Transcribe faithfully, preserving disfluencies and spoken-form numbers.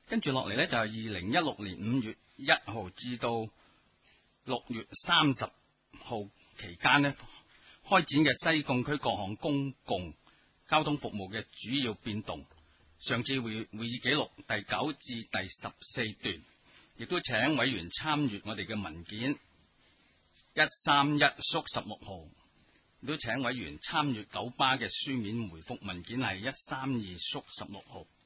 跟住落嚟呢，就係二零一六年五月一號至到六月三十號期間呢，開展嘅西貢區各項公共交通服務嘅主要變動。上次會會議記錄第九至第十四段，亦都請委員參閱我哋嘅文件一三一縮十六號，亦都請委員參閱九巴嘅書面回覆文件係一三二縮十六號。